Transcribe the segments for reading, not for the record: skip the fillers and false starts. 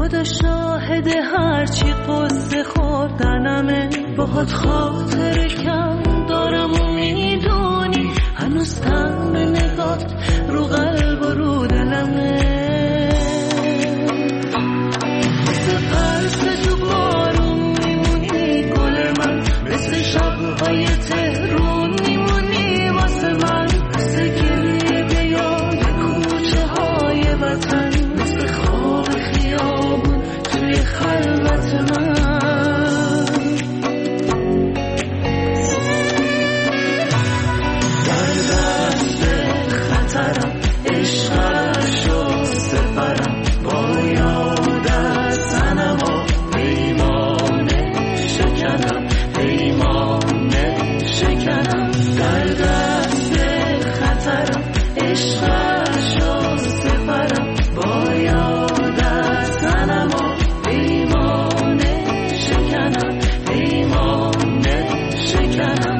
خدا شاهد هرچی قصه خوردنمه، باهات خاطر کم دارم و میدونی هنوز تن به نگات رو قلب و رو دلمه. مثل قرص تو بارون میمونی گل من، مثل شبهای تهرون میمونی واسه من، مثل گریه به یاد کوچه های وطن، مثل خواب خیابون توی خلوت من. در دست خطرم عشقشو سپرم، با یادت تنم و پیمانه شکنم، پیمانه شکنم. در دست خطرم عشقشو سپرم، با یادت تنم و پیمانه شکنم، پیمانه شکنم.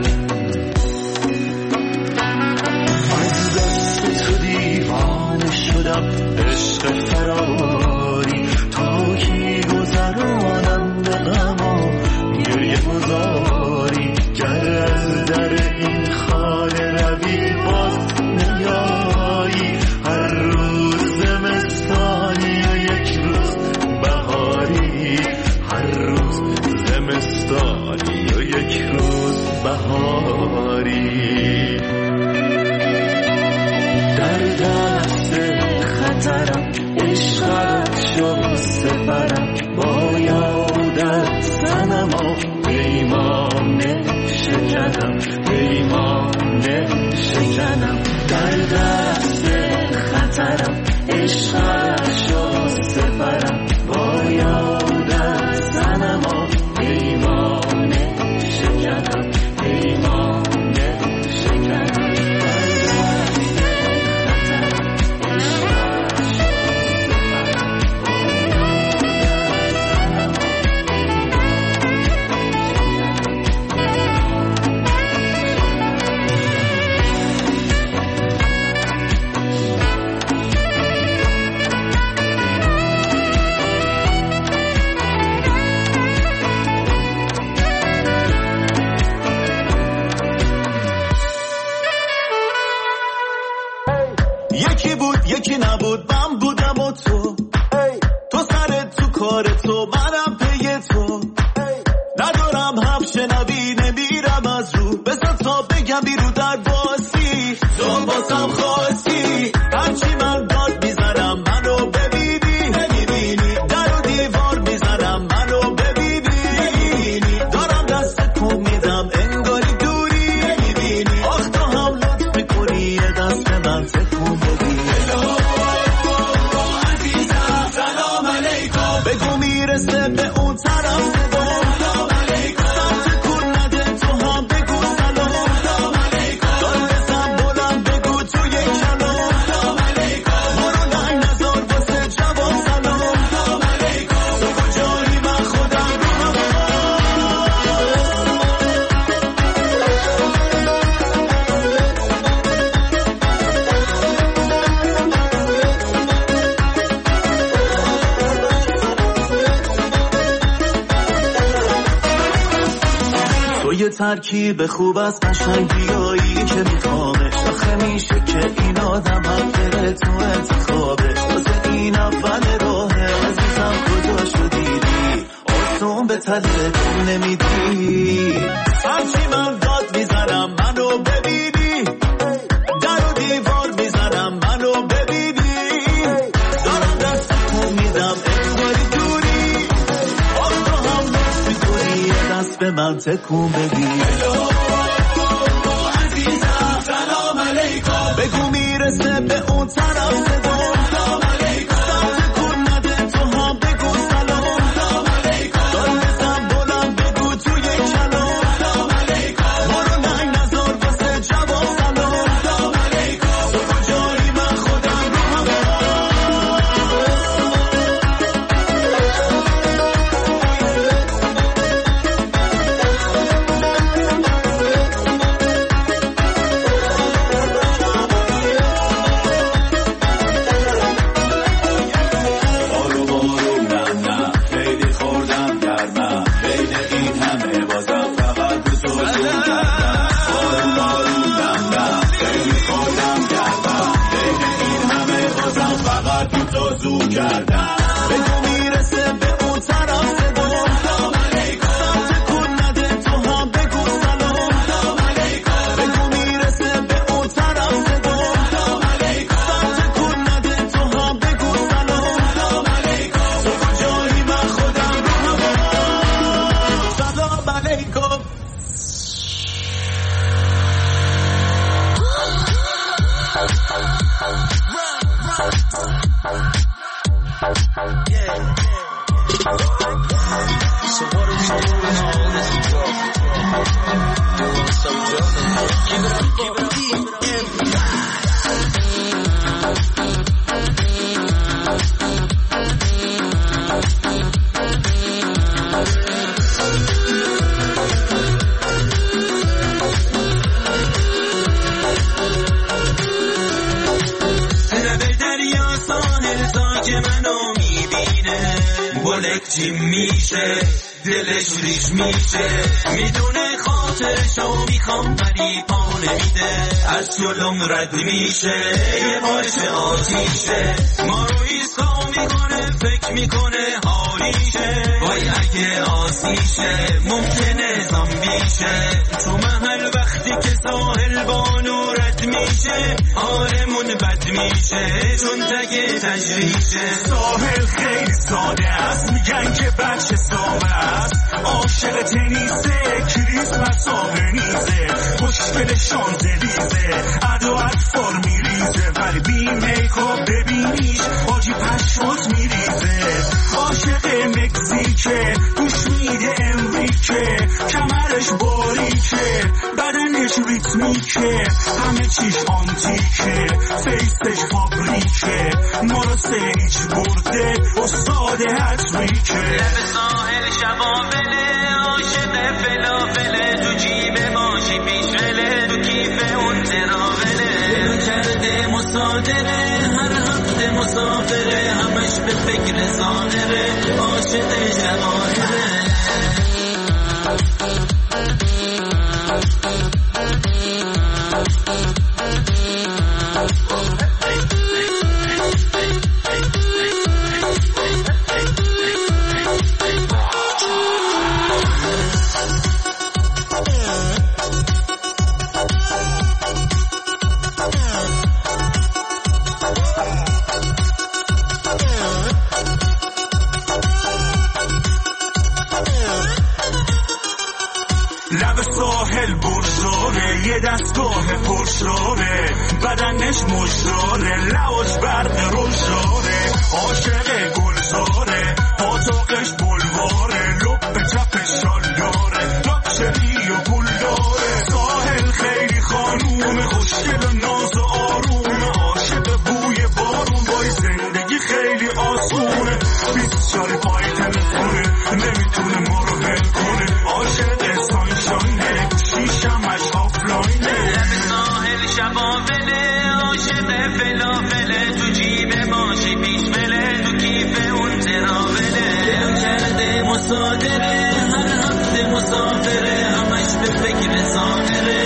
از دست تو دیوانه شدم، عشق فراری تا کی گذرانم به غم و گریه گذاری. گر از در این خانه روی باز نیایی، هر روز زمستانی و یک روز بهاری، هر روز زمستانی و یک روز بهاری. در دست خطرم عشقشو سپرم، با یادت تنم و پیمانه شکنم، پیمانه شکنم. در دست خطرم عشقشو سپرم، با یادت تنم و پیمانه شکنم، پیمانه شکنم. یکی بود یکی نبود، من بودم و تو، تو سرت تو کار تو، منم پی تو. ندارم هم شنوی نمیرم از رو، بذار تا بگم بیرو در باسی، تو بازم خواستی. هرچی من داد میزنم منو ببینی، نمیبینی در و دیوار میزنم منو ببینی. دارم دست کن میدم انگاری دوری، نمیبینی آخ تو هم لطف میکنی یه دست من تکون بدی. عزیزم سلام علیکم، بگو میرسه به اون طرف صدا. سلام علیکم، سر تکون نده تو هم بگو سلام. سلام علیکم، دار بزن بلند بگو تو یک کلام. سلام علیکم، برو ننگ نزار واسه جواب سلام. سلام علیکم، تو کجایی من خودم رو تو یه ترکیب خوب از قشنگیایی که میخوامش، آخه میشه که این آدم هم بره تو انتخابش. واسه این اول راهه عزیزم کجا شدیدی، آسون به تلتون نمیدی. هرچی من داد میزنم منو ببینی، در و دیوار میزنم منو ببینی. دارم دست کن میدم انگاری دوری، آخ تو هم لطف میکنی یه دست به من تکون بدی. عزیزم سلام علیکم، بگو میرسه به اون طرف صدا. سلام علیکم، سر تکون نده تو هم بگو سلام. سلام علیکم، دار بزن بلند بگو تو یک کلام. سلام علیکم، برو ننگ نزار واسه جواب سلام. سلام علیکم، تو کجایی من خودم رو هم کردم بگو میرسه به اون طرف صدا سلام علیکم سمت کن نده تو هم بگو سلام سلام علیکم بگو میرسه به اون طرف صدا سلام علیکم سمت کن نده تو هم بگو سلام سلام علیکم تو کجایی من خودم رو هوا سلام علیکم So what are we doing all this drug? Doing some drugs. Keep it up, keep it up, keep it up. بلکچی میشه دلش ریش میشه میدونه خاطرشو میخوام ولی پا نمیده از جلوم رد میشه یه باشه آتیشه ما رو ایسکا میکنه فکر میکنه حالیشه وای اگه آسیشه ممکنه زامبیشه تو محل وقتی که ساحل بانو رد میشه حالمون بد میشه چون تگه تجریشه ساحل خیلی ساده است میگن که بچه ساوه است عاشق تنیسه کریسمس آبنیزه خوشگل شانزلیزه عدو اطفال میریزه ولی بی میکاپ ببینیش حاجی پشمات میریزه عاشق مکزیکه گوش میده امریکه کمرش باریکه بدنش ریتمیکه همه چیش آنتیکه فیسش فابریکه ما رو سیج برده استاد هتریکه لب ساحل شبابله عاشق فلافله تو جیب ماشی پیشوله تو کیف اون تراوله دلو کرده مصادره هر هفته مسافره همش به فکر ظاهره عاشق جواهره لب ساحل برشاره یه دستگاه پرشاره بدنش مشراره لواش برق روشاره عاشق گلزاره پاتاقش بلواره لب چپ شالیاره لاکچری و گل داره ساحل خیلی خانوم خوشگل و ناز و آروم عاشق بوی بارون وای زندگی خیلی آسونه 20 سال پای تلفونه نمیتونه ما رو هل کنه عاشق سانشاینه شیشمش آفلاینه لب ساحل شبابله عاشق فلافله تو جیب ماشی پیشوله تو کیف اون تراوله دل کرده مصادره هر هفته مسافره همش به فکر ظاهره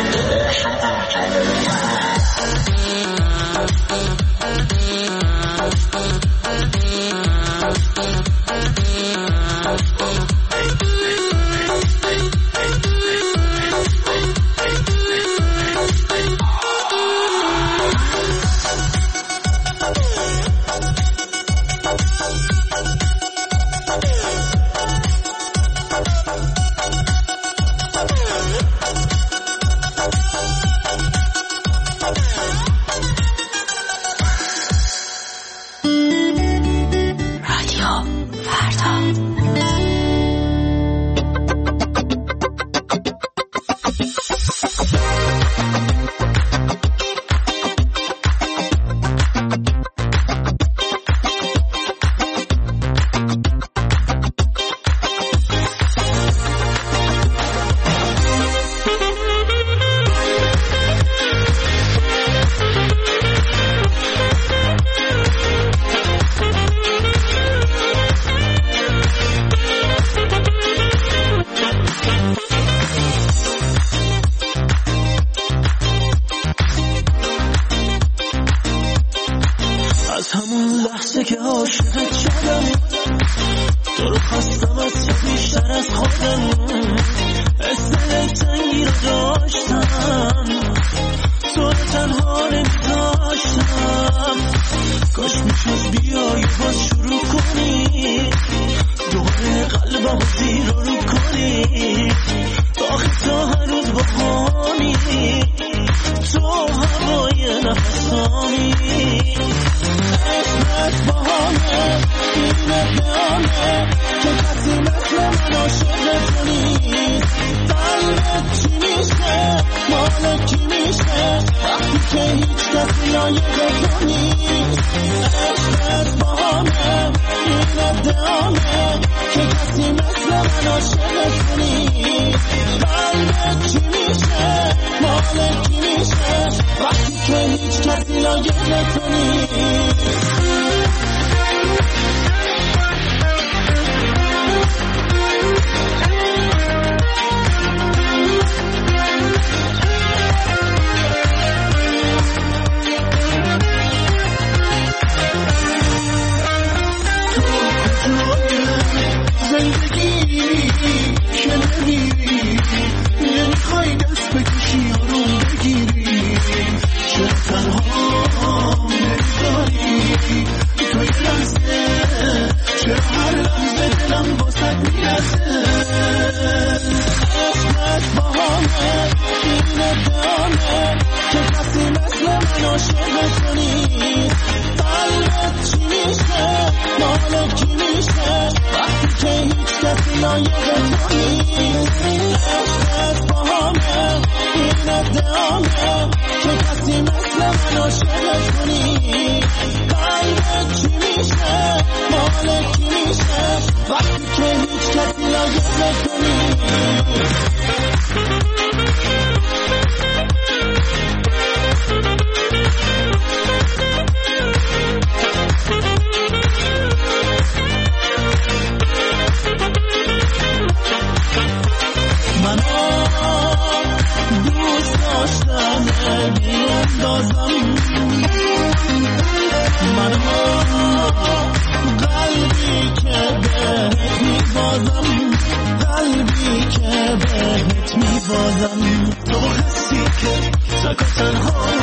لحظه که عاشقت شدم تو رو خواستم از تو بیشتر از خودم حس دلتنگی رو داشتم تو رو تنها نمی‌داشتم کاش میشد بیایی باز شروع کنی دوباره قلبم زیر رو کنی آخه تا هنوز بخوانی تو هوای نفسانی اسمت باهامه این ادامه که کسی مثل من عاشق تو نیست قلبت چی میشه مال کی میشه وقتی که هیچ کسی لایق تو نیست اسمت باهامه این ادامه که کسی مثل من عاشق تو نیست قلبت چی میشه مال کی میشه وقتی که هیچ کسی لایق تو نیست زندگی که نمیری نمیخوای دست بکشی آروم بگیری چرا تنها نمیداری تو یه لحظه چرا هر لحظه دلم واسد میرسه اسمت باهامه این ادامه که کسی مثل من عاشق تو نیست قلبت چی میشه مال کی میشه وقتی که هیچ کسی لایق تو نیست عشقت باهامه این ادامه که کسی مثل من عاشق تو نیست قلبت چی میشه مال کی میشه وقتی که هیچ کسی لایق تو نیست دوست داشتم بیاندازم منو قلبی که بهت میبازم قلبی که بهت میبازم تو حسی که تک تنها